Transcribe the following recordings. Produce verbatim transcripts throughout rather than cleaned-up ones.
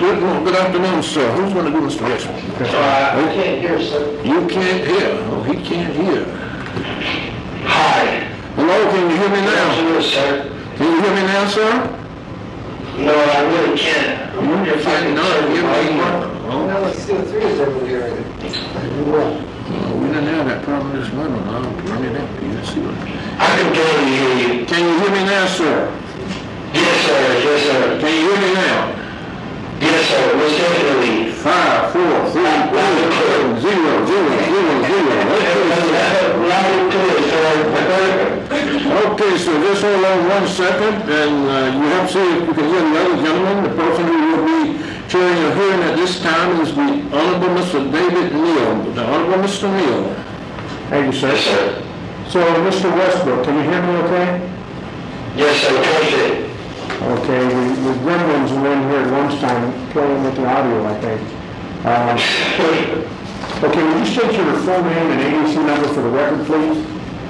Good, morning, good afternoon, sir. Who's going to do Mister Westbrook? Uh, I can't hear, sir. You can't hear. Oh, he can't hear. Hi. Hello, can you hear me Good now? afternoon, sir. Can you hear me now, sir? No, I really can't. You cannot hear me. Oh, Now let's do three is over here. oh, we didn't have that problem this morning. I'll bring it up to you. See what. I can barely hear you. Can you hear me now, sir? Yes, sir. Yes, sir. Can you hear me now? Yes, sir. Most definitely. Five, four, three, two, zero, zero, zero, zero. Loud and clear, sir. Okay, so just hold on one second, and uh, you have to see if you can hear the other gentleman. The person who will be chairing your hearing at this time is the Honorable Mister David Neal. The Honorable Mister Neal. Thank you, sir. Yes, sir. So, Mister Westbrook, can you hear me okay? Yes, sir. Perfect. Okay, the, the gremlins were in here at lunchtime playing with the audio, I think. Um, okay, will you state your full name and A D C number for the record, please?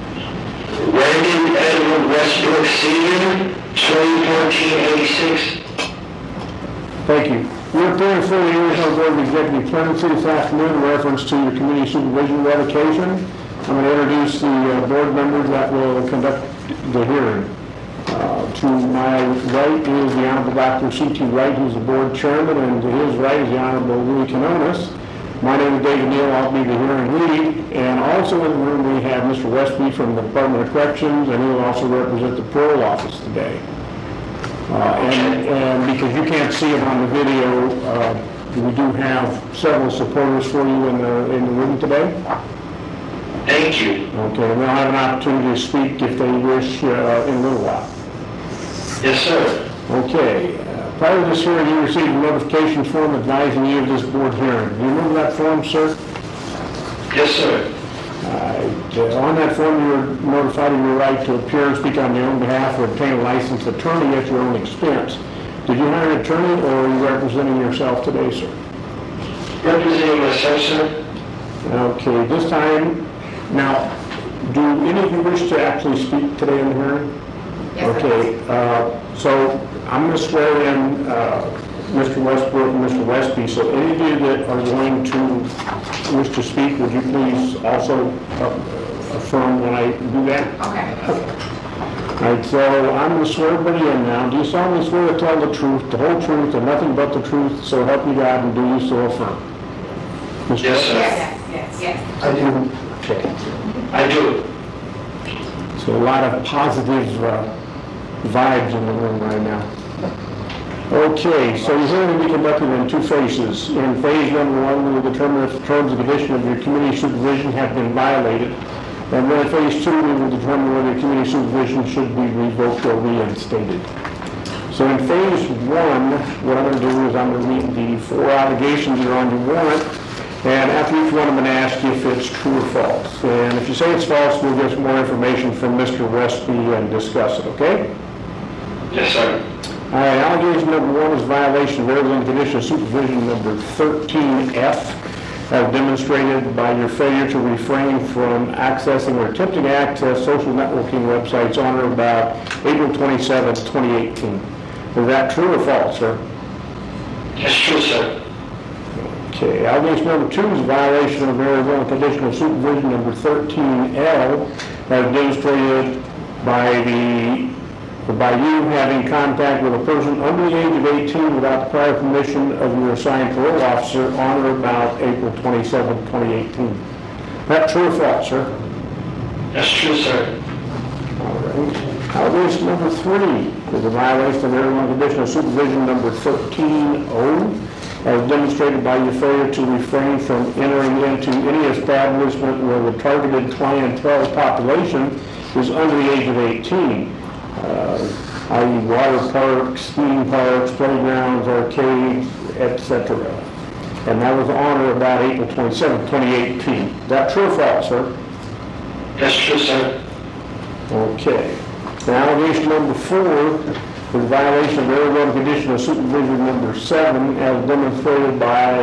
Brandon Edward Westbrook Senior, twenty fourteen eighty-six. Thank you. You're appearing before the Arizona Board of Executive Clemency this afternoon in reference to your community supervision revocation. I'm going to introduce the uh, board members that will conduct the hearing. Uh, to my right is the Honorable Doctor C T Wright, who's the board chairman, and to his right is the Honorable Louis Canonis. My name is David Neal. I'll be the hearing lead. And also in the room we have Mister Westby from the Department of Corrections, and he will also represent the parole office today. Uh, and, and because you can't see it on the video, uh, we do have several supporters for you in the, in the room today. Thank you. Okay, and they'll have an opportunity to speak if they wish uh, in a little while. Yes, sir. Okay, uh, prior to this hearing, you received a notification form advising you of this board hearing. Do you remember that form, sir? Yes, sir. Uh, on that form, you were notified of your right to appear and speak on your own behalf or obtain a licensed attorney at your own expense. Did you hire an attorney, or are you representing yourself today, sir? Representing myself, sir. Okay, this time, now, do any of you wish to actually speak today in the hearing? Yes, Okay, uh, so I'm going to swear in uh, Mister Westbrook and Mister Westby, so any of you that are going to wish to speak, would you please also uh, affirm when I do that? Okay. All right, so I'm going to swear everybody in now. Do you solemnly swear to tell the truth, the whole truth, and nothing but the truth, so help you God, and do you so affirm? Mister Yes, sir. Yes, yes, yes. I do. Okay. I do. So a lot of positive uh, vibes in the room right now. Okay, so the hearing will be conducted in two phases. In phase number one, we will determine if the terms and conditions of your community supervision have been violated. And then in phase two, we will determine whether your community supervision should be revoked or reinstated. So in phase one, what I'm going to do is I'm going to read the four allegations that are on your warrant. And after each one, I'm going to ask you if it's true or false. And if you say it's false, we'll get some more information from Mister Westby and discuss it, okay? Yes, sir. All right, allegation number one is violation of Arizona Condition of Supervision number thirteen F, as demonstrated by your failure to refrain from accessing or attempting to access social networking websites on or about April twenty-seventh, twenty eighteen. Is that true or false, sir? That's true, sir. Okay, allegation number two is a violation of Arizona Condition of Supervision number thirteen L, as demonstrated by the by you having contact with a person under the age of eighteen without the prior permission of your assigned parole officer on or about April twenty-seventh, twenty eighteen. That true or false, sir? That's true, sir. All right. Allegation number three is a violation of Arizona Condition of Supervision number thirteen O, as demonstrated by your failure to refrain from entering into any establishment where the targeted clientele population is under the age of eighteen. Uh, that is water parks, theme parks, playgrounds, arcades, et cetera. And that was on or about April twenty-seventh, twenty eighteen. Is that true or false, sir? That's true, sir. Okay. Now, allegation number four is violation of Arizona Condition of Supervision number seven, as demonstrated by,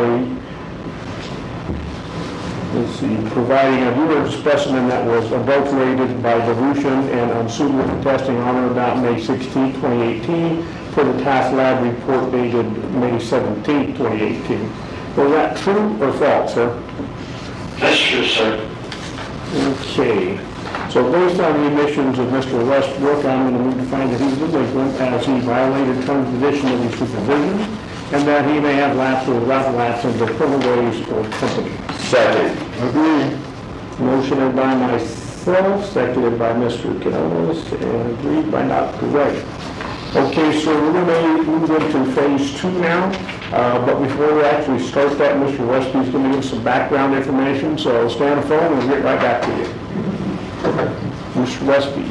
let's see, providing a urine specimen that was adulterated by dilution and unsuitable testing on or about May sixteenth, twenty eighteen, for the task lab report dated May seventeenth, twenty eighteen. Was that true or false, sir? That's true, sir. Okay. So based on the admissions of Mister Westbrook, I'm going to move to find that he's delinquent as he violated terms and conditions of his supervision and that he may have lapsed or without lapse into criminal ways or company. Second. Agreed. Motioned by myself, seconded by Mister Canales, and agreed by Doctor Wright. Okay, so we're going to move into phase two now, uh, but before we actually start that, Mister Westby's going to give some background information, so stay on the phone and we'll get right back to you. Mister Westby.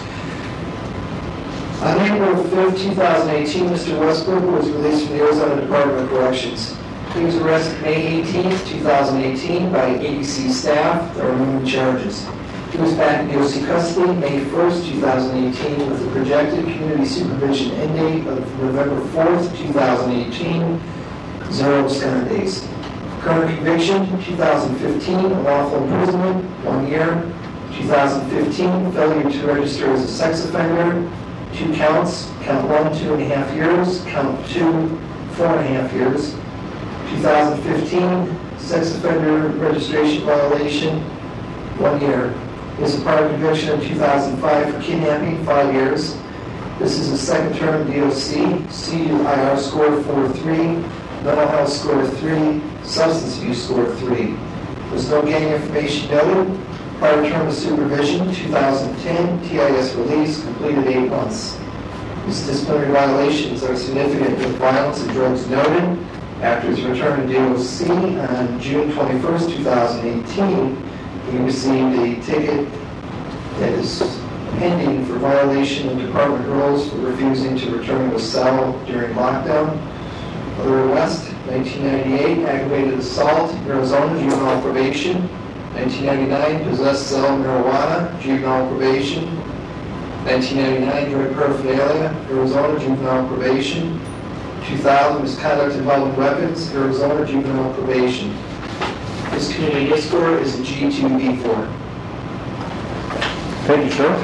On April fifth, two thousand eighteen, Mister Westbrook was released from the Arizona Department of Corrections. He was arrested May eighteenth, two thousand eighteen by A D C staff that were removing charges. He was back in D O C custody May first, two thousand eighteen with a projected community supervision end date of November fourth, two thousand eighteen, zero to seven days. Current conviction, two thousand fifteen, unlawful imprisonment, one year. two thousand fifteen, failure to register as a sex offender, two counts, count one, two and a half years, count two, four and a half years. two thousand fifteen, sex offender registration violation, one year. Is a prior conviction in two thousand five for kidnapping, five years. This is a second term D O C, C U I R score four three, mental health score three, substance abuse score three. There's no gang information noted. Prior term of supervision, two thousand ten, T I S release, completed eight months. These disciplinary violations are significant with violence and drugs noted. After his return to D O C on June twenty-first, two thousand eighteen, he received a ticket that is pending for violation of department rules for refusing to return to a cell during lockdown. Other arrest, nineteen ninety-eight, aggravated assault, Arizona, juvenile probation. nineteen ninety-nine, possessed cell marijuana, juvenile probation. nineteen ninety-nine, drug paraphernalia, Arizona, juvenile probation. two thousand, misconduct involving weapons, Arizona, juvenile probation. His community hit score is a G two B four. Thank you, sir.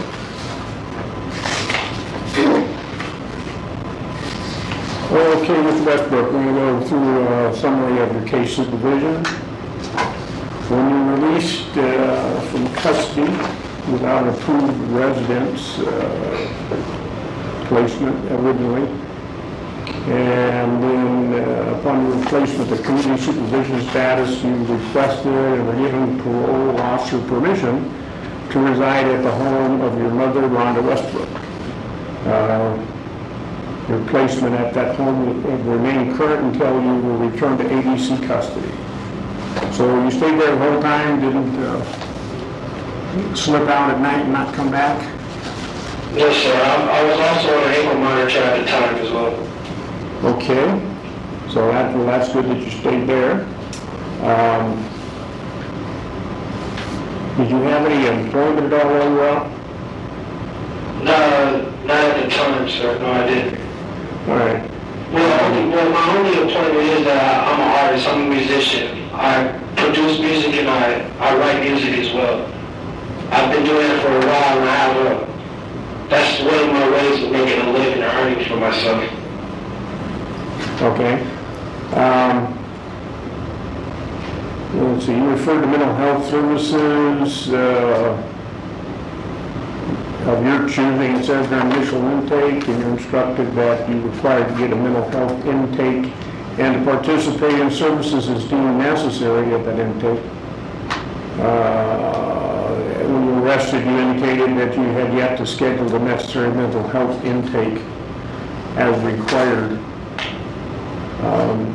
Okay, Mister Westbrook, we're going to go through a summary of your case supervision. When you were released uh, from custody without an approved residence uh, placement originally, and then uh, upon your replacement with community supervision status, you requested and were given parole officer permission to reside at the home of your mother, Rhonda Westbrook. Uh, your placement at that home would remain current until you were returned to A D C custody. So you stayed there the whole time, didn't uh, slip out at night and not come back? Yes, sir. I, I was also on an ankle monitor at the time as well. Okay, so that, well, that's good that you stayed there. Um, did you have any employment at all while you were out? No, not at the time, sir. No, I didn't. All right. Well, only, well, my only employment is that I'm an artist. I'm a musician. I produce music and I, I write music as well. I've been doing it for a while and I have a, that's one of my ways of making a living and earning for myself. Okay. Um, let's see, you referred to mental health services uh, of your choosing. It says their initial intake, and you're instructed that you're required to get a mental health intake and to participate in services as deemed necessary at that intake. Uh, when you were arrested, you indicated that you had yet to schedule the necessary mental health intake as required. Um,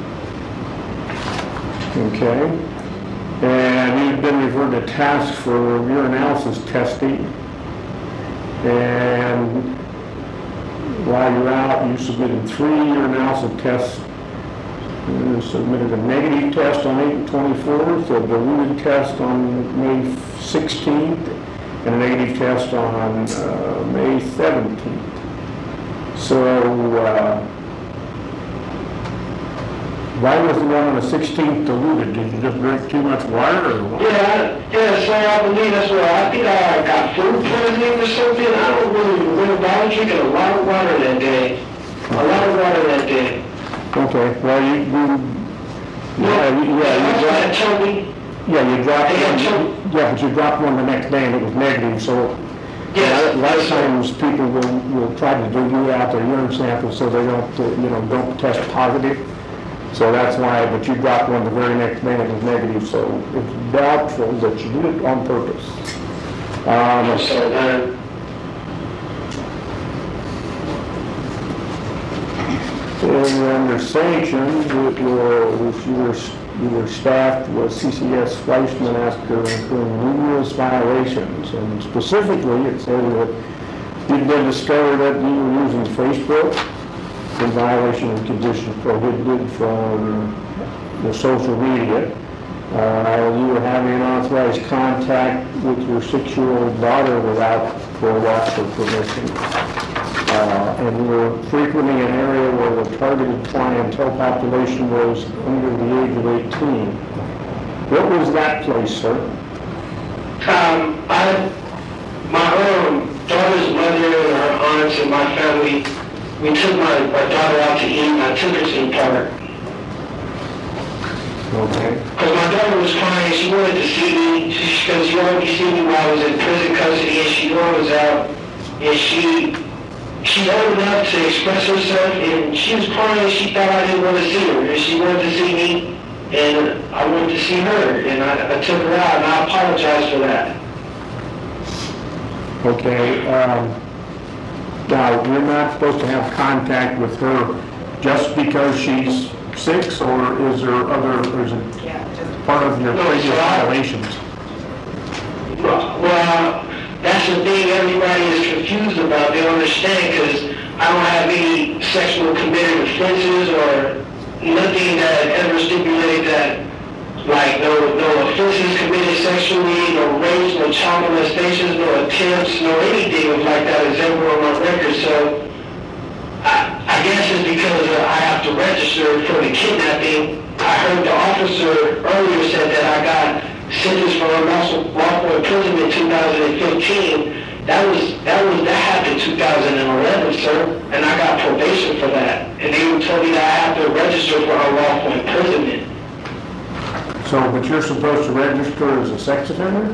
okay. And you've been referred to task for urinalysis testing. And while you're out, you submitted three urinalysis tests. You submitted a negative test on April twenty-fourth, a diluted test on May sixteenth, and a negative test on uh, May seventeenth. So, uh, why was the one on the sixteenth diluted? Did you just drink too much water or what? Yeah, yeah, sir, I believe that's what, I think I got food poisoning or something. I don't really remember, but I was drinking a lot of water that day. A lot of water that day. Okay, well, you, you, yeah, you- yeah, you They dropped, told me, yeah, you dropped, They had one- yeah, but you dropped one the next day and it was negative, so a yes, lot of yes, sir. times people will, will try to dilute out their urine sample so they don't, uh, you know, don't test positive. So that's why, but you dropped one the very next day and it was negative, so it's doubtful that you did it on purpose. Um, So, uh, And under sanctions, it was, you were, you were staffed with C C S Fleischman after incurring numerous violations. And specifically, it said that you'd been discovered that you were using Facebook in violation of conditions prohibited from the social media. Uh, you were having unauthorized contact with your six-year-old daughter without court or permission. Uh, and we were frequenting an area where the targeted clientele population was under the age of eighteen. What was that place, sir? Um, I, my own daughter's mother and her aunts and my family, we took my, my daughter out to eat, and I took her to the park. Okay. Because my daughter was crying, she wanted to see me, because she already seen me while I was in prison custody, and she knew I was out, and she, she old enough to express herself, and she was crying, she thought I didn't want to see her, and she wanted to see me, and I wanted to see her, and I, I took her out, and I apologize for that. Okay. Um, now, you're not supposed to have contact with her just because she's six, or is there other, or is it Yeah, just, part of your No, previous sir, I- violations? Well, that's the thing everybody is confused about. They don't understand because I don't have any sexual committed offenses or nothing that ever stipulated that, like no no offenses committed sexually, no rapes, no child molestations, no attempts, no anything like that is ever on my record. So I, I guess it's because uh, I have to register for the kidnapping. I heard the officer earlier said that I got sentenced for unlawful lawful imprisonment in two thousand fifteen. That was that was that happened in two thousand eleven, sir, and I got probation for that. And they told me that I have to register for unlawful imprisonment. So, but you're supposed to register as a sex offender?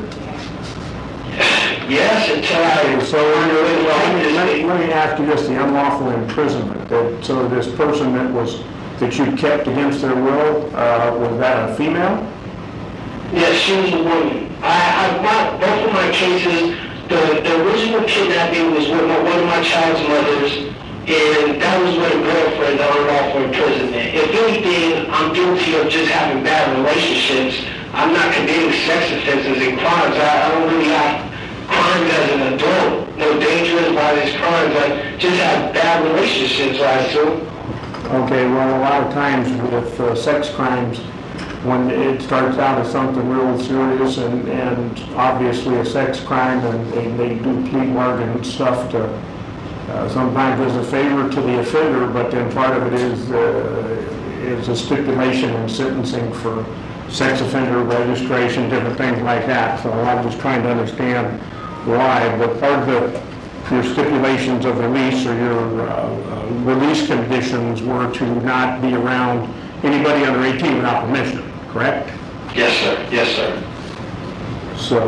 Yes, until I. Okay, so, you're- well, let me, let me- let me ask you this, the unlawful imprisonment, that, so this person that was, that you kept against their will, uh, was that a female? Yes, she was a woman. I, I my, both of my cases, the, the original kidnapping was with my, one of my child's mothers, and that was with a girlfriend, the unlawful imprisonment. If anything, I'm guilty of just having bad relationships. I'm not committing sex offenses and crimes. I, I don't really have crimes as an adult. No dangerous violent crimes. I just have bad relationships, I assume. Okay, well, a lot of times with uh, sex crimes, when it starts out as something real serious and, and obviously a sex crime, and they, they do plea bargain stuff to, uh, sometimes as a favor to the offender, but then part of it is, uh, is a stipulation in sentencing for sex offender registration, different things like that. So I'm just trying to understand why, but part of the, your stipulations of release or your uh, uh, release conditions were to not be around anybody under eighteen without permission, correct? Yes, sir. Yes, sir. So,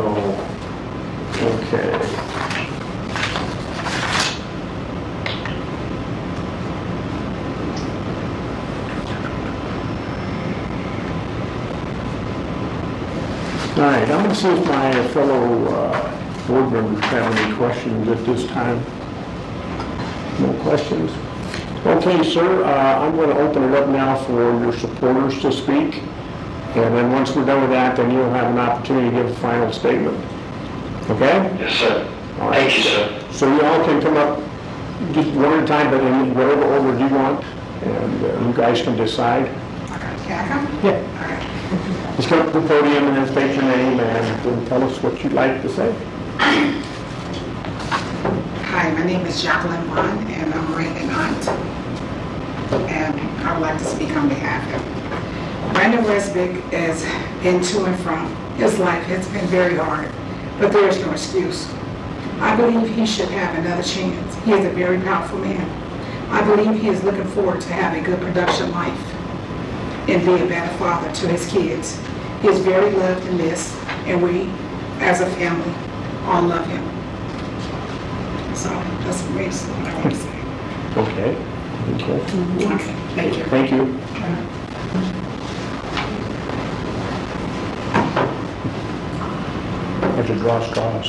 okay. All right, I'm going to see if my fellow uh, board members have any questions at this time. No questions? Okay, sir, uh, I'm going to open it up now for your supporters to speak. And then once we're done with that, then you'll have an opportunity to give a final statement. Okay? Yes, sir. All right. Thank you, sir. So you all can come up just one at a time, but in whatever order you want, and uh, you guys can decide. okay, can I come? Yeah. Okay. Just come up to the podium and then state your name and then tell us what you'd like to say. Hi, my name is Jacqueline Vaughn, and I'm Brandon aunt. And I would like to speak on behalf of him. Brandon Westbrook has been to and from. His life has been very hard, but there is no excuse. I believe he should have another chance. He is a very powerful man. I believe he is looking forward to have a good production life and be a better father to his kids. He is very loved and missed, and we, as a family, all love him. So that's basically what I want to say. Okay. Okay. Okay, thank you. Thank you. Have to draw straws.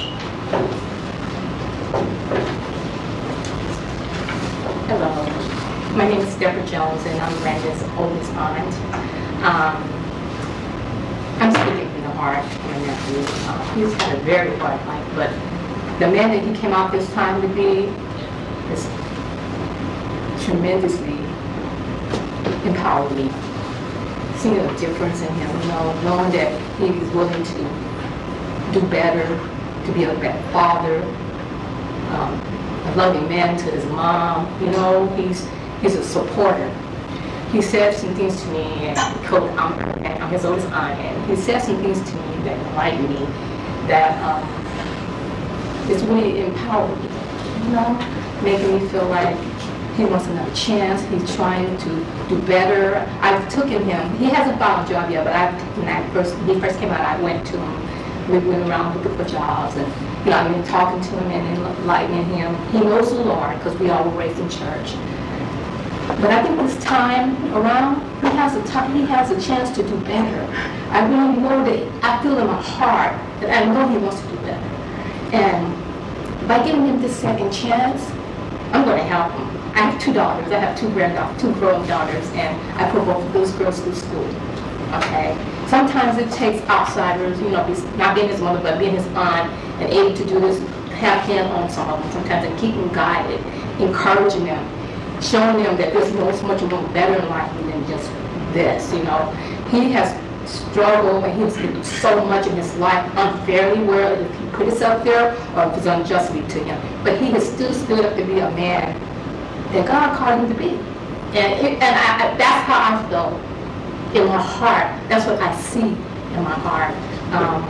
Hello, my name is Deborah Jones, and I'm Randa's oldest aunt. Um, I'm speaking from the heart, my nephew. Uh, he's had a very hard life, but the man that he came out this time to be has tremendously empowered me. Seeing a difference in him, you know, knowing that he's willing to do better, to be a better father, um, a loving man to his mom. You know, he's he's a supporter. He said some things to me, and I'm, I'm his oldest aunt, and he said some things to me that enlightened me, that um, it's really empowered me, you know, making me feel like he wants another chance. He's trying to do better. I've taken him. He hasn't found a job yet, but I, when I first when he first came out, I went to him. We went around looking for jobs, and you know, I've been talking to him and enlightening him. He knows the Lord because we all were raised in church. But I think this time around, he has a time, he has a chance to do better. I really know that I feel in my heart that I know he wants to do better. And by giving him this second chance, I'm going to help him. I have two daughters. I have two granddaughters, two grown daughters, and I put both of those girls through school. Okay. Sometimes it takes outsiders, you know, not being his mother, but being his aunt, and able to do this, have him on some of them sometimes, and keep them guided, encouraging them, showing them that there's no so much more better in life than just this. You know, he has struggled and he's been through so much in his life unfairly, where if he put himself there or if it's unjustly to him, but he has still stood up to be a man that God called him to be, and it, and I, I, that's how I felt in my heart. That's what I see in my heart. Um,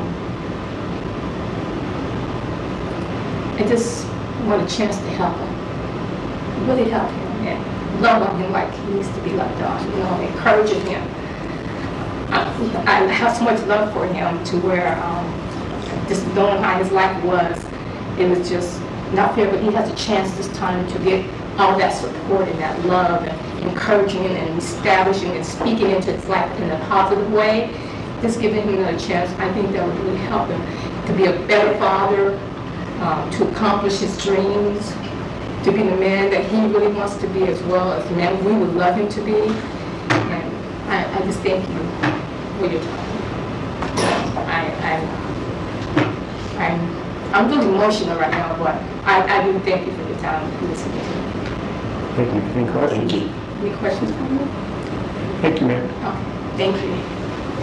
I just want a chance to help him, really help him, and love on him like he needs to be loved on, you know, encouraging him. I, I have so much love for him to where um, just knowing how his life was, it was just not fair, but he has a chance this time to get all that support and that love and encouraging and establishing and speaking into his life in a positive way. Just giving him a chance, I think that would really help him to be a better father, um, to accomplish his dreams, to be the man that he really wants to be, as well as the man we would love him to be. And I, I just thank you for your time. I, I, I'm, I'm really emotional right now, but I, I do thank you for your time and listening to me. Thank you. Any questions? Any questions for me? Thank you, ma'am. Oh, thank you.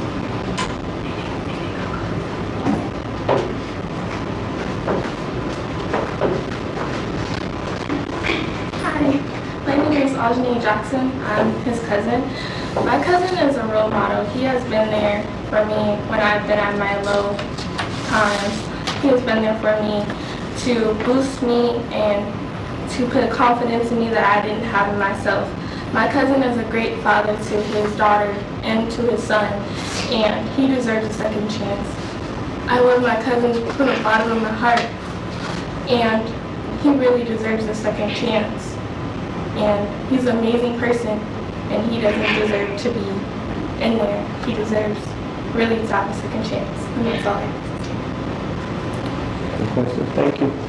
Hi, my name is Ajani Jackson. I'm his cousin. My cousin is a role model. He has been there for me when I've been at my low times. He has been there for me to boost me and to put confidence in me that I didn't have in myself. My cousin is a great father to his daughter and to his son, and he deserves a second chance. I love my cousin from the bottom of my heart, and he really deserves a second chance. And he's an amazing person, and he doesn't deserve to be in there. He deserves really to have a second chance. And that's all I have to say. Any questions? Thank you.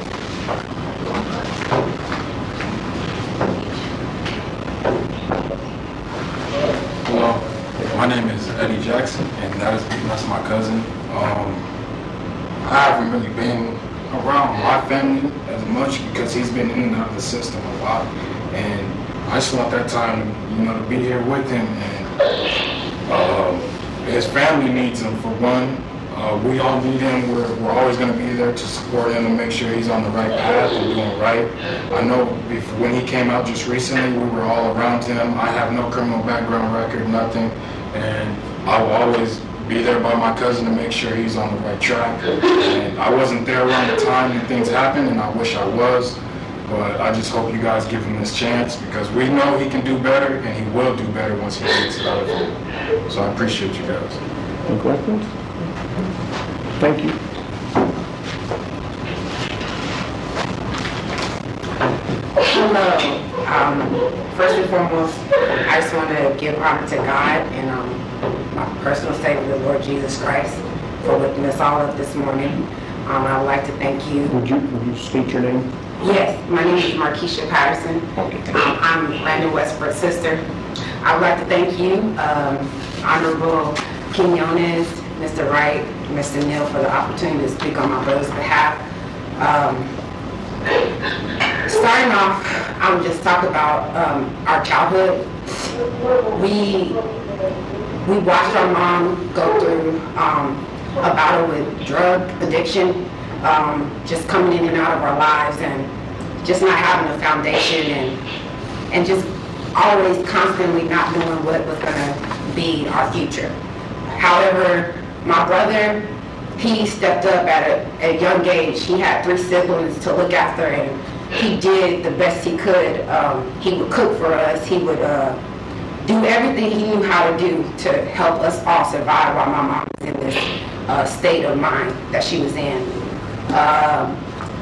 Hello, my name is Eddie Jackson, and that is that's my cousin. Um, I haven't really been around my family as much because he's been in and out of the system a lot, and I just want that time, you know, to be here with him. And um, his family needs him for one. Uh, we all need him. We're, we're always going to be there to support him and make sure he's on the right path and doing right. I know before, when he came out just recently, we were all around him. I have no criminal background record, nothing. And I will always be there by my cousin to make sure he's on the right track. And I wasn't there around the time when things happened, and I wish I was. But I just hope you guys give him this chance because we know he can do better and he will do better once he gets it out of here. So I appreciate you guys. Any questions? Thank you. Hello. Um, first and foremost, I just want to give honor to God and um, my personal Savior, the Lord Jesus Christ, for waking us all up this morning. Um, I would like to thank you. Would you, would you state your name? Yes, my name is Markeisha Patterson. Okay. Um, I'm Brandon Westbrook's sister. I would like to thank you, um, Honorable Quinones, Mister Wright, Mister Neal, for the opportunity to speak on my brother's behalf. Um, starting off, I would just talk about um, our childhood. We we watched our mom go through um, a battle with drug addiction, um, just coming in and out of our lives, and just not having a foundation, and and just always constantly not knowing what was going to be our future. However, my brother, he stepped up at a, a young age. He had three siblings to look after, and he did the best he could. Um, he would cook for us. He would uh, do everything he knew how to do to help us all survive while my mom was in this uh, state of mind that she was in. Um,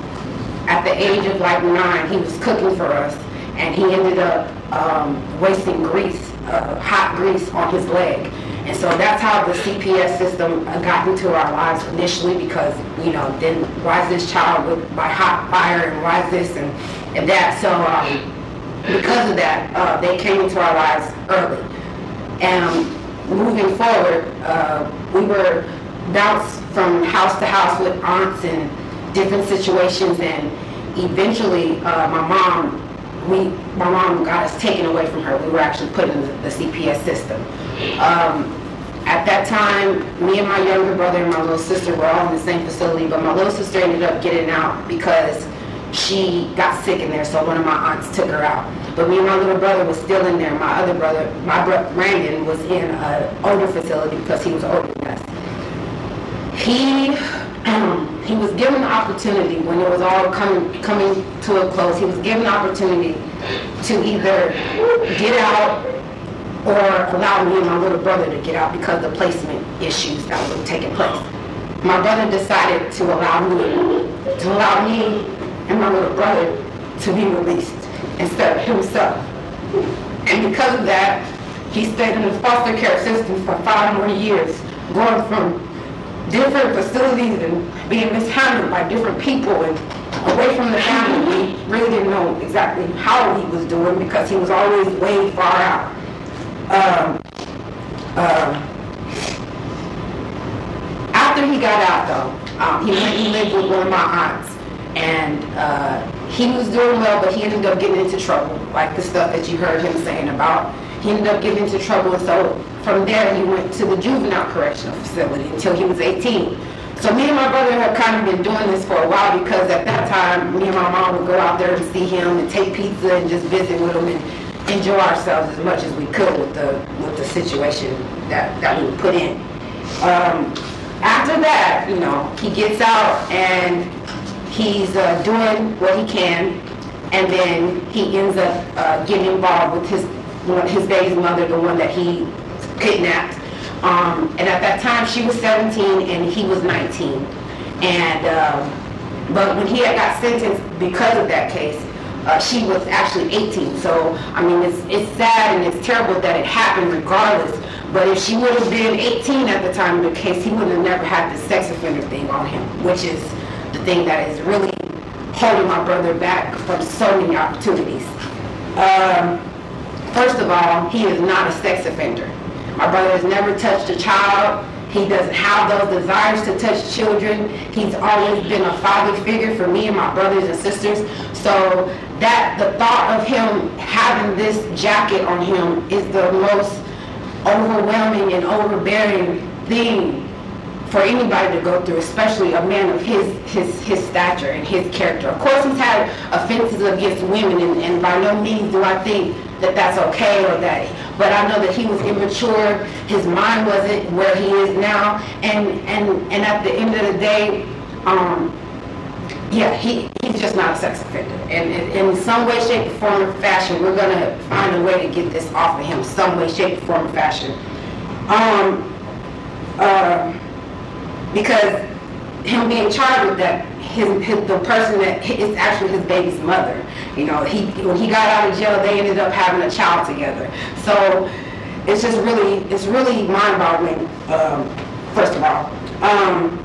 at the age of like nine, he was cooking for us, and he ended up um, wasting grease, uh, hot grease on his leg. And so that's how the C P S system got into our lives initially, because, you know, then why is this child with, by hot fire, and why is this and, and that? So um, because of that, uh, they came into our lives early. And um, moving forward, uh, we were bounced from house to house with aunts and different situations, and eventually uh, my mom, we, my mom got us taken away from her. We were actually put in the, the C P S system. Um, at that time, me and my younger brother and my little sister were all in the same facility, but my little sister ended up getting out because she got sick in there, so one of my aunts took her out. But me and my little brother was still in there. My other brother, my brother Brandon, was in an older facility because he was older than us. He, um, he was given the opportunity when it was all coming coming to a close. He was given the opportunity to either get out or allow me and my little brother to get out because of the placement issues that were taking place. My brother decided to allow me, to allow me and my little brother to be released instead of himself. And because of that, he stayed in the foster care system for five more years, going from different facilities and being mishandled by different people and away from the family. We really didn't know exactly how he was doing because he was always way far out. Um, uh, after he got out, though, um, he went and lived with one of my aunts, and uh, he was doing well, but he ended up getting into trouble, like the stuff that you heard him saying about. He ended up getting into trouble, and so from there he went to the juvenile correctional facility until he was eighteen. So me and my brother have kind of been doing this for a while because at that time, me and my mom would go out there and see him and take pizza and just visit with him and enjoy ourselves as much as we could with the with the situation that, that we were put in. Um, after that, you know, he gets out and he's uh, doing what he can, and then he ends up uh, getting involved with his his baby's mother, the one that he kidnapped. Um, and at that time, she was seventeen and he was nineteen. And um, but when he had got sentenced because of that case, Uh, she was actually eighteen, so I mean it's it's sad and it's terrible that it happened regardless. But if she would have been eighteen at the time of the case, he would have never had the sex offender thing on him, which is the thing that is really holding my brother back from so many opportunities. Um, first of all, he is not a sex offender. My brother has never touched a child. He doesn't have those desires to touch children. He's always been a father figure for me and my brothers and sisters. So that the thought of him having this jacket on him is the most overwhelming and overbearing thing for anybody to go through, especially a man of his his his stature and his character. Of course, he's had offenses against women, and, and by no means do I think that that's okay or that, but I know that he was immature, his mind wasn't where he is now, and and and at the end of the day, um, yeah, he, he he's just not a sex offender. And in, in some way, shape, or form, or fashion, we're going to find a way to get this off of him, some way, shape, or form, or fashion. Um, uh, because him being charged with that, his, his, the person that is actually his baby's mother. You know, he when he got out of jail, they ended up having a child together. So it's just really, it's really mind-boggling, um, first of all. Um,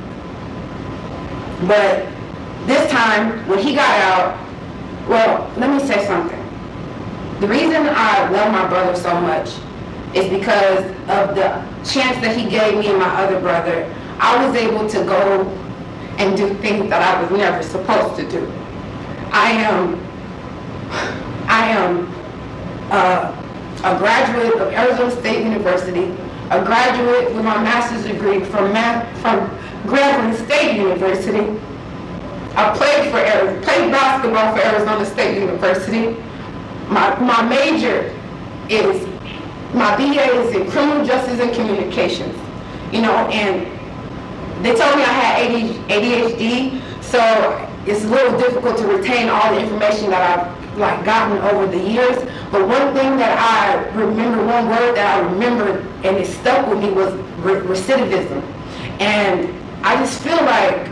but this time, when he got out, well, let me say something. The reason I love my brother so much is because of the chance that he gave me and my other brother. I was able to go and do things that I was never supposed to do. I am, I am uh, a graduate of Arizona State University, a graduate with my master's degree from math, from Grambling State University. I played for played basketball for Arizona State University. My my major is my B A is in criminal justice and communications. You know, and they told me I had A D H D, so it's a little difficult to retain all the information that I've like gotten over the years. But one thing that I remember, one word that I remembered and it stuck with me was re recidivism. And I just feel like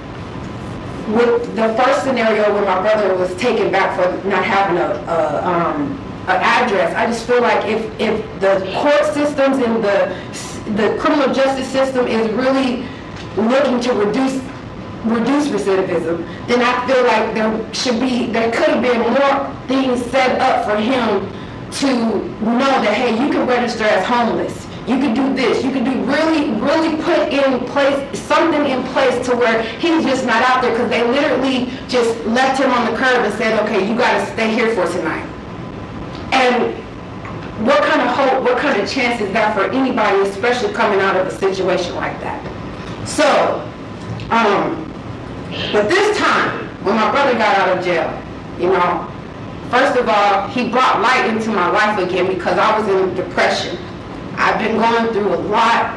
with the first scenario when my brother was taken back for not having a, a um, an address, I just feel like if if the court systems and the the criminal justice system is really looking to reduce reduce recidivism, then I feel like there should be there could have been more things set up for him to know that, hey, you can register as homeless. You could do this. You could do really, really put in place something in place to where he's just not out there, because they literally just left him on the curb and said, okay, you got to stay here for tonight. And what kind of hope, what kind of chance is that for anybody, especially coming out of a situation like that? So, um, but this time, when my brother got out of jail, you know, first of all, he brought light into my life again, because I was in depression. I've been going through a lot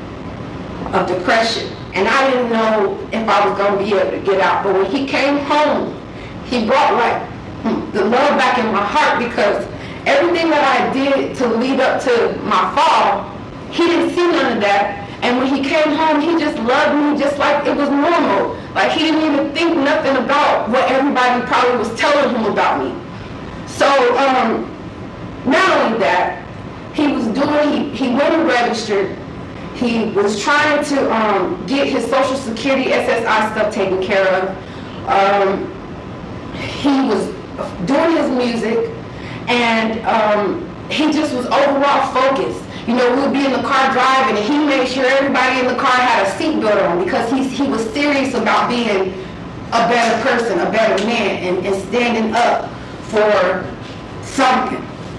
of depression, and I didn't know if I was going to be able to get out. But when he came home, he brought like the love back in my heart, because everything that I did to lead up to my fall, he didn't see none of that. And when he came home, he just loved me just like it was normal. Like he didn't even think nothing about what everybody probably was telling him about me. So um, not only that, he was doing, he, he went and registered. He was trying to um, get his Social Security S S I stuff taken care of. Um, he was doing his music, and um, he just was overall focused. You know, we would be in the car driving, and he made sure everybody in the car had a seatbelt on, because he, he was serious about being a better person, a better man, and, and standing up for something.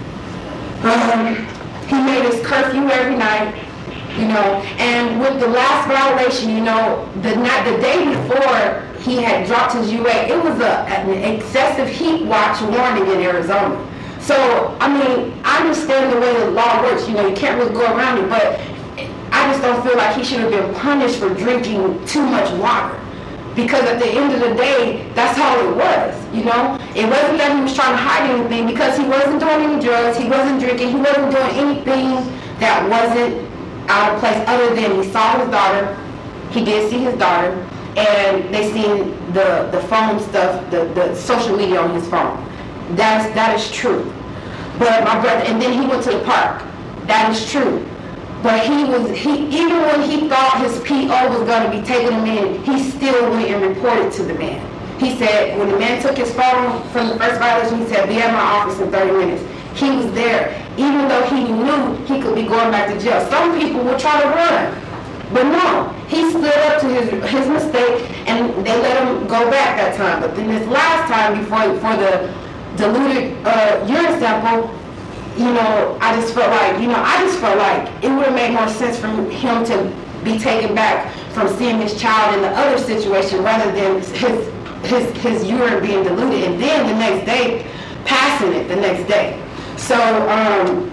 Um, he made his curfew every night, you know, and with the last violation, you know, the night, the day before he had dropped his U A, it was a, an excessive heat watch warning in Arizona. So, I mean, I understand the way the law works, you know, you can't really go around it, but I just don't feel like he should have been punished for drinking too much water. Because at the end of the day, that's how it was, you know? It wasn't that he was trying to hide anything, because he wasn't doing any drugs, he wasn't drinking, he wasn't doing anything that wasn't out of place, other than he saw his daughter, he did see his daughter, and they seen the, the phone stuff, the, the social media on his phone. That's, that is true. But my brother, and then he went to the park. That is true. But he was, he even when he thought his P O was going to be taking him in, he still went and reported to the man. He said, when the man took his phone from the first violation, he said, be at my office in thirty minutes. He was there, even though he knew he could be going back to jail. Some people would try to run. But no, he stood up to his, his mistake, and they let him go back that time. But then this last time, before, before the diluted uh, urine sample, you know, I just felt like, you know, I just felt like it would have made more sense for him to be taken back from seeing his child in the other situation, rather than his his his urine being diluted, and then the next day passing it the next day. So, um,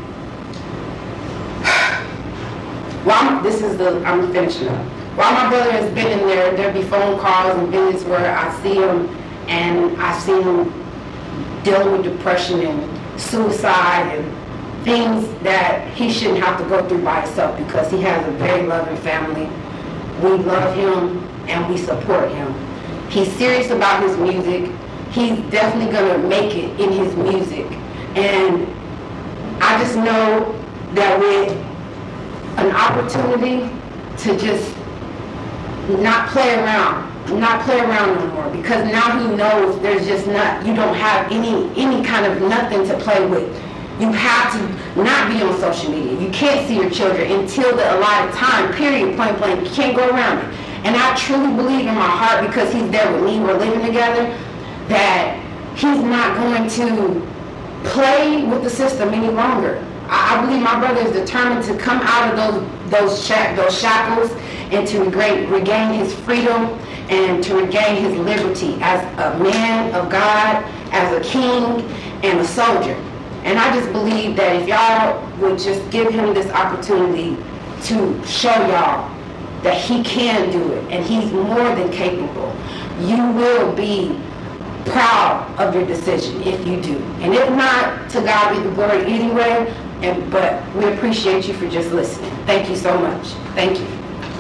while this is the I'm finishing up. While my brother has been in there, there'll be phone calls and visits where I see him, and I've seen him dealing with depression and suicide and things that he shouldn't have to go through by himself, because he has a very loving family. We love him and we support him. He's serious about his music. He's definitely going to make it in his music. And I just know that with an opportunity to just not play around, not play around no more, because now he knows there's just not, you don't have any any kind of nothing to play with. You have to not be on social media. You can't see your children until the allotted time, period, point blank. You can't go around it. And I truly believe in my heart, because he's there with me, we're living together, that he's not going to play with the system any longer. I, I believe my brother is determined to come out of those those, sha- those shackles and to regain, regain his freedom and to regain his liberty as a man of God, as a king, and a soldier. And I just believe that if y'all would just give him this opportunity to show y'all that he can do it, and he's more than capable, you will be proud of your decision if you do. And if not, to God be the glory anyway. And but we appreciate you for just listening. Thank you so much. Thank you.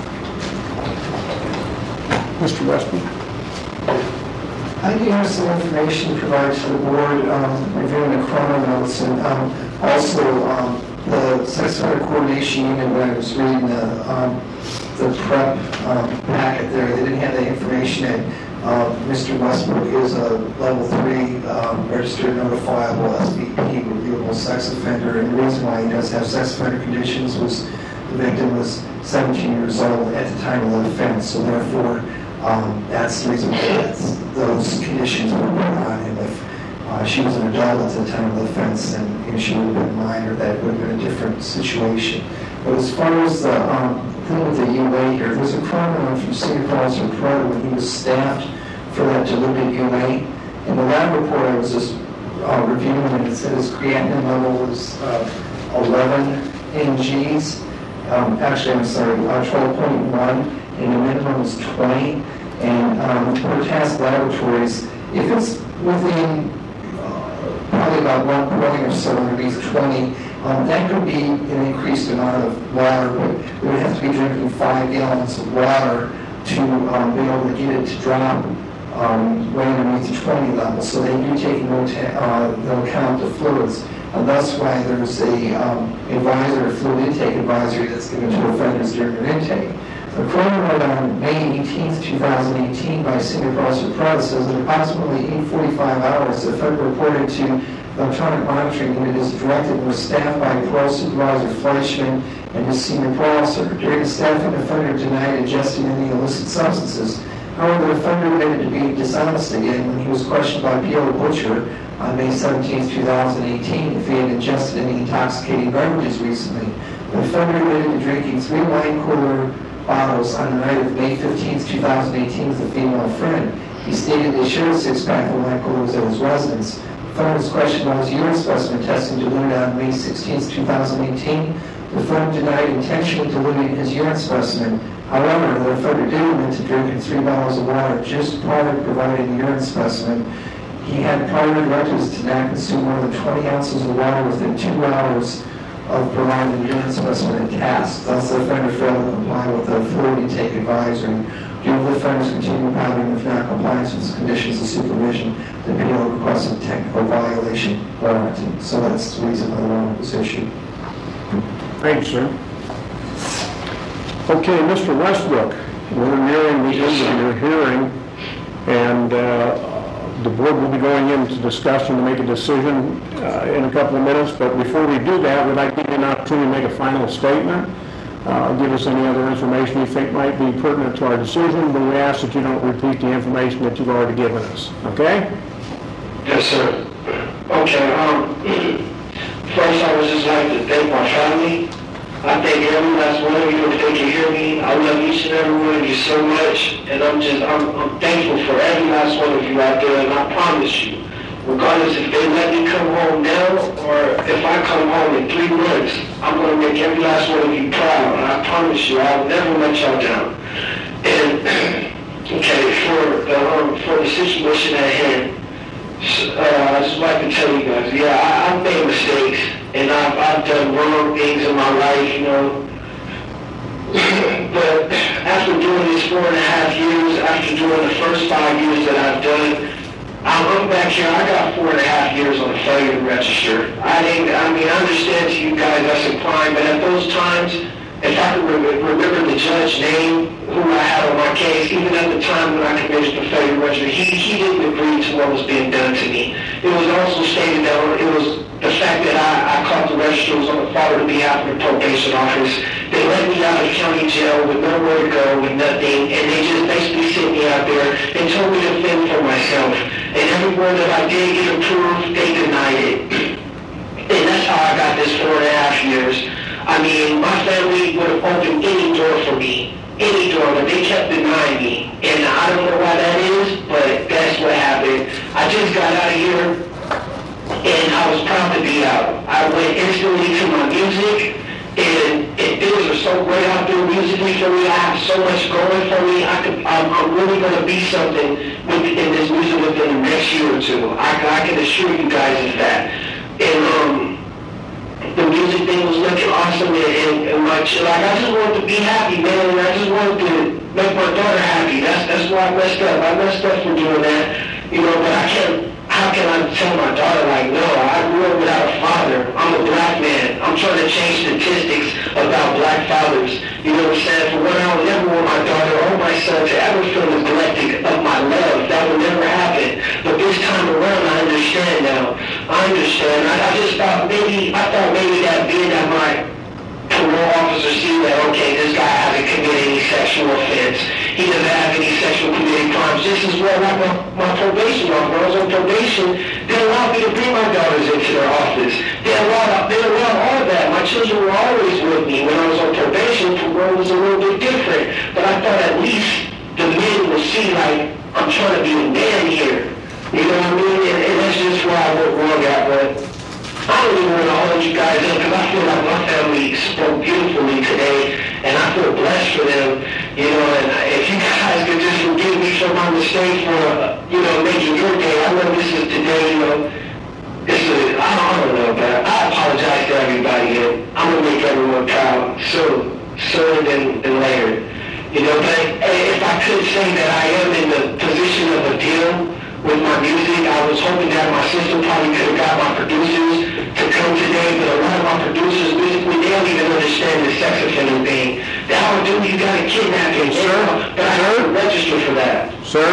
Mister Westby. I do have some information provided to the board, um, reviewing the chrono notes, and um, also um, the sex offender coordination unit. When I was reading the um, the prep um, packet there, they didn't have that information in. Uh, Mister Westbrook is a level three um, registered notifiable S V P, reviewable sex offender, and the reason why he does have sex offender conditions was the victim was seventeen years old at the time of the offense, so therefore um, that's the reason why that's, those conditions were put on him. If uh, she was an adult at the time of the offense, then you know, she would have been a minor, that would have been a different situation. But as far as the um, thing with the U A here, there's a chrono from Senior Officer Pro when he was staffed for that diluted U A. In the lab report I was just uh, reviewing, and it said his creatinine level was uh, eleven N Gs. Um, actually, I'm sorry, uh, twelve point one, and the minimum is twenty. And um, per task laboratories, if it's within uh, probably about one point or so underneath twenty, Um, that could be an increased amount of water, but we would have to be drinking five gallons of water to um, be able to get it to drop um, right underneath the twenty level. So they do take into uh, no account the fluids. And that's why there's a um, advisor, a fluid intake advisory that's given to offenders during their intake. The coroner on May eighteenth, two thousand eighteen by Senior Officer Prowse says that approximately eight forty-five hours, the offender reported to the electronic monitoring unit is directed and was staffed by Parole Supervisor Fleischman and his senior parole officer. During the staffing, the offender denied ingesting any illicit substances. However, the offender admitted to being dishonest again when he was questioned by P L Butcher on May seventeenth, two thousand eighteen if he had ingested any intoxicating beverages recently. The offender admitted to drinking three wine cooler bottles on the night of May fifteenth, two thousand eighteen with a female friend. He stated they shared a six-pack of wine coolers at his residence. The offender was questioned on his urine specimen testing diluted on May sixteenth, two thousand eighteen. The offender denied intentionally diluting his urine specimen. However, the offender did admit to drinking three bottles of water just prior to providing the urine specimen. He had prior directives to not consume more than twenty ounces of water within two hours of providing the urine specimen and task. Thus, the offender failed to comply with the fluid intake advisory. Due to the offender's continued pattern of non-compliance with conditions of supervision, the P L requested technical violation warranted. So that's the reason why the warrant was issued. Thanks, sir. Okay, Mister Westbrook, we're nearing the end of your hearing, and uh, the board will be going into discussion to make a decision uh, in a couple of minutes, but before we do that, we'd like to give you an opportunity to make a final statement. Uh, give us any other information you think might be pertinent to our decision, but we ask that you don't repeat the information that you've already given us, okay? Yes, sir. Okay, um, first I would just like to thank my family. I thank every last one of you if they can hear me. I love each and every one of you so much, and I'm just, I'm, I'm thankful for every last one of you out there, and I promise you, regardless if they let me come home now or if I come home in three months, I'm going to make every last one of you proud, and I promise you, I'll never let y'all down. And Okay, for the, um, for the situation at hand, s- uh, I just like to tell you guys, yeah, I, I've made mistakes, and I've, I've done wrong things in my life, you know. But after doing this four and a half years, after doing the first five years that I've done, I'm I'm back here, I got four and a half years on the failure register. I didn't, I mean, I understand to you guys that's a crime, but at those times, if I could re- remember the judge's name, who I had on my case, even at the time when I committed the failure register, he, he didn't agree to what was being done to me. It was also stated that it was the fact that I, I caught the register was on the father on behalf of the probation office. They let me out of county jail with nowhere to go, with nothing, and they just basically sent me out there and told me to fend for myself. And everywhere that I did get approved, they denied it. And that's how I got this four and a half years. I mean, my family would have opened any door for me, any door, but they kept denying me. And I don't know why that is, but that's what happened. I just got out of here, and I was proud to be out. I went instantly to my music, and, and things are so great out there musically for me. I have so much going for me. I could, I'm, I'm really going to be something with, in this music within the next year or two. I, I can assure you guys of that. And um, the music thing was looking awesome, and, and, and my, like, I just wanted to be happy, man, and I just wanted to make my daughter happy. That's that's why I messed up. I messed up for doing that, you know, but I can't. How can I tell my daughter, like, no, I grew up without a father. I'm a black man. I'm trying to change statistics about black fathers. You know what I'm saying? For one, I would never want my daughter or my son to ever feel neglected of my love. That would never happen. But this time around, I understand now. I understand. I, I just thought maybe, I thought maybe that being that my parole officer see that, okay, this guy hasn't committed any sexual offense. He doesn't have any sexual committed crimes. This is where like my, my probation officer, when I was on probation, they allowed me to bring my daughters into their office. They allowed, they allowed all of that. My children were always with me. When I was on probation, parole was a little bit different. But I thought at least the men will see, like, I'm trying to be a man here. You know what I mean? And, and that's just where I went wrong at, but I don't even want to hold you guys up because I feel like my family spoke beautifully today, and I feel blessed for them, you know, and if you guys could just forgive me for my mistake for, uh, you know, making your day. I know this is today, you know, this is, I don't, I don't know, but I apologize to everybody, and I'm going to make everyone proud, so, sooner than, than later. You know, but if I could say that I am in the position of a deal with my music, I was hoping that my sister probably could have got my producers to come today, but a lot of my producers, basically, they don't even understand the sex offender thing. They all do, you got to kidnap him, Sir, but I have to sir? register for that. Sir,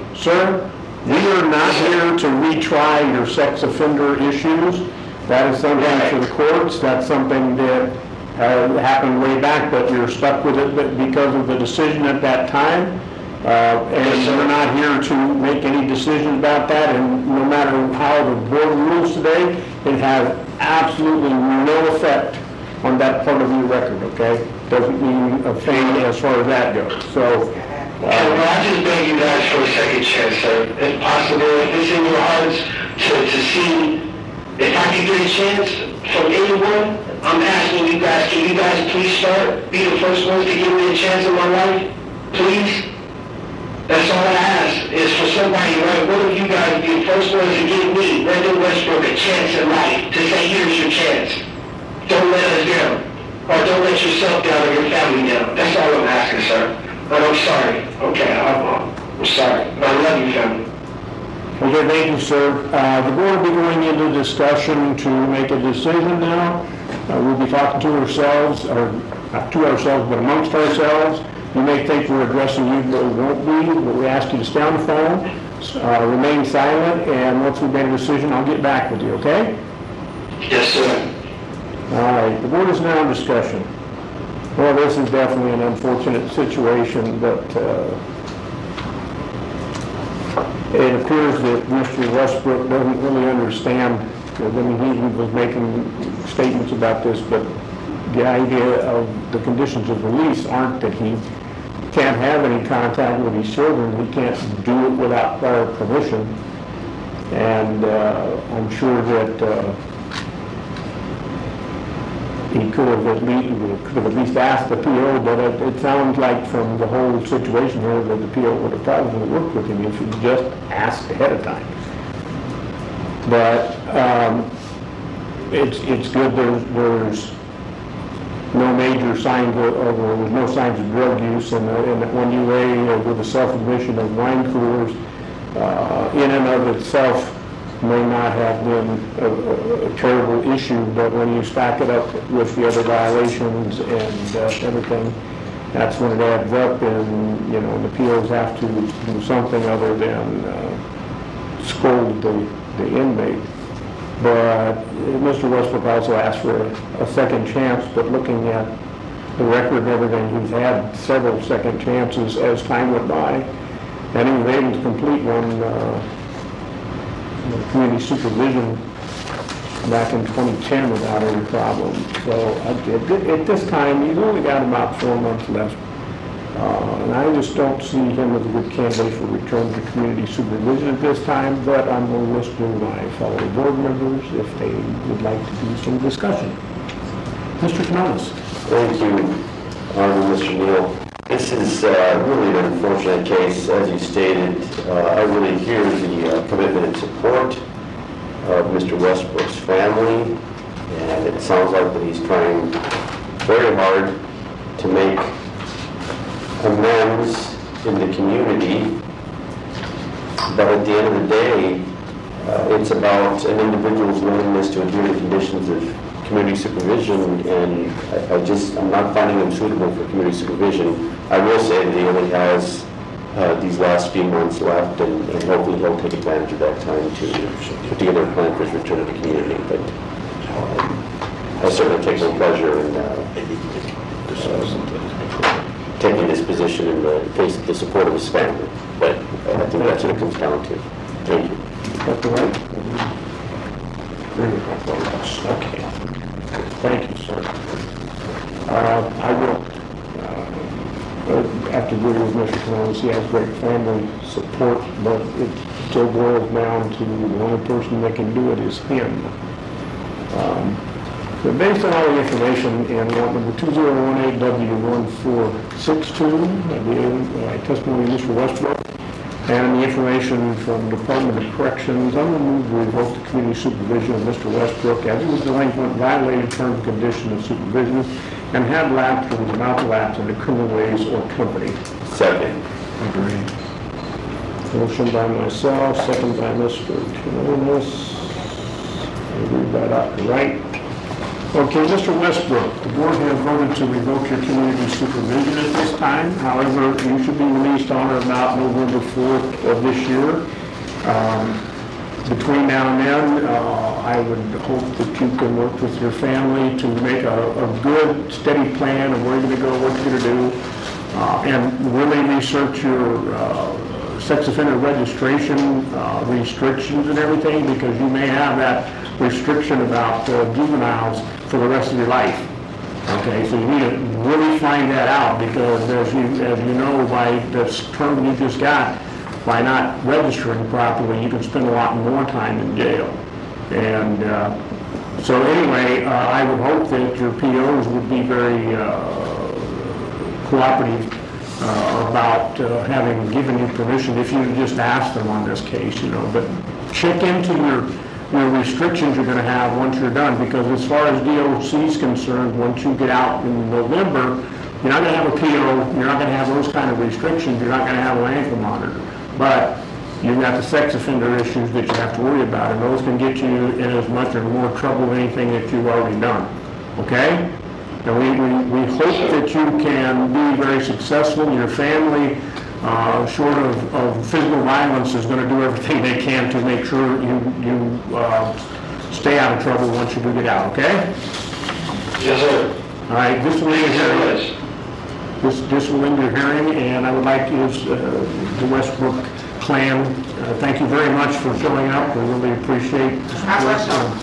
sir, we are not here to retry your sex offender issues. That is something for the courts. That's something that uh, happened way back, but you're stuck with it because of the decision at that time. Uh, and we're not here to make any decisions about that, and no matter how the board rules today, it has absolutely no effect on that part of your record, okay? Doesn't mean a thing as far as that goes. So, Okay, well, I just beg you guys for a second chance, sir. If possible, if it's in your hearts to, to see, if I can get a chance from anyone, I'm asking you guys, can you guys please start, be the first ones to give me a chance in my life? Please? That's all I ask, is for somebody, right, one of you guys be the first ones to give me, Brendan Westbrook, a chance in life, to say, here's your chance. Don't let us down, or don't let yourself down or your family down. That's all I'm asking, sir. And I'm sorry. Okay, I'm, I'm sorry. But I love you, family. okay, thank you, sir. Uh, the board will be going into discussion to make a decision now. Uh, we'll be talking to ourselves, or not to ourselves, but amongst ourselves. You may think we're addressing you, but we won't be. But we ask you to stay on the phone, uh, remain silent, and once we've made a decision, I'll get back with you, okay? Yes, sir. All right, the board is now in discussion. Well, this is definitely an unfortunate situation, but uh, it appears that Mister Westbrook doesn't really understand. I mean, he was making statements about this, but the idea of the conditions of release aren't that he can't have any contact with his children. He can't do it without prior permission. And uh, I'm sure that uh, he could have at least, could have at least asked the P O, but it, it sounds like from the whole situation here that the P O would have probably worked with him if he just asked ahead of time. But um, it's it's good there's, there's no major signs of, or there was no signs of drug use, and, uh, and that one U A with the self-admission of wine coolers uh, in and of itself may not have been a, a, a terrible issue, but when you stack it up with the other violations and uh, everything, that's when it adds up, and you know the P Os have to do something other than uh, scold the, the inmate. But Mister Westbrook also asked for a, a second chance, but looking at the record and everything, he's had several second chances as time went by, and he was able to complete one uh, community supervision back in twenty ten without any problem. So at, at this time, he's only got about four months left. Uh, and I just don't see him as a good candidate for return to community supervision at this time, but I'm going to listen to my fellow board members if they would like to do some discussion. Mister Canales. Thank you, Honorable Mister Neal. This is uh, really an unfortunate case, as you stated. Uh, I really hear the uh, commitment and support of Mister Westbrook's family, and it sounds like that he's trying very hard to make amends in the community. But at the end of the day, uh, it's about an individual's willingness to adhere to conditions of community supervision, and I, I just, I'm not finding him suitable for community supervision. I will say that he only has uh, these last few months left, and, and hopefully he'll take advantage of that time to put together a plan for his return to the community. But um, I certainly take no pleasure in uh, uh, taking this position in the face of the support of his family. But I think that's what it comes down to. Thank you. That's all right. Okay. Thank you, sir. Uh, I will, uh, after agree with Mister Canales, he has great family support, but it still boils down to the only person that can do it is him. Um, but based on all the information in warrant number two zero one eight W one four six two, I testimony of Mister Westbrook, and the information from Department of Corrections, I'm going to move to revoke the community supervision of Mister Westbrook as he was delinquent, violated terms and conditions of supervision, and had lapsed or was about to lapse into criminal ways or company. Second. Agreed. Motion by myself, second by Mister Canales. Agreed by Doctor Wright. Okay, Mister Westbrook, the board has voted to revoke your community supervision at this time. However, you should be released on or about November fourth of this year. Um, between now and then, uh, I would hope that you can work with your family to make a, a good, steady plan of where you're going to go, what you're going to do, uh, and really research your uh, sex offender registration uh, restrictions and everything, because you may have that restriction about uh, juveniles for the rest of your life. Okay, so you need to really find that out, because as you as you know by this term you just got, by not registering properly, you can spend a lot more time in jail. And uh, so anyway, uh, I would hope that your P Os would be very uh, cooperative uh, about uh, having given you permission if you just asked them on this case, you know. But check into your your restrictions you're going to have once you're done, because as far as D O C is concerned, once you get out in November, you're not going to have a P O, you're not going to have those kind of restrictions, you're not going to have an ankle monitor. But you've got the sex offender issues that you have to worry about, and those can get you in as much or more trouble than anything that you've already done. Okay? And we, we, we hope that you can be very successful. Your family, Uh, short of, of physical violence, is going to do everything they can to make sure you, you uh, stay out of trouble once you do get out, okay? Yes, sir. All right, this will end your hearing. This, this will end your hearing, and I would like to use uh, the Westbrook clan. Uh, thank you very much for showing up. We really appreciate the support.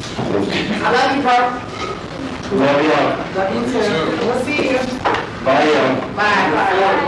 I love you, bro. Love you. Love you too. We'll see you. Bye, y'all. Bye. Bye.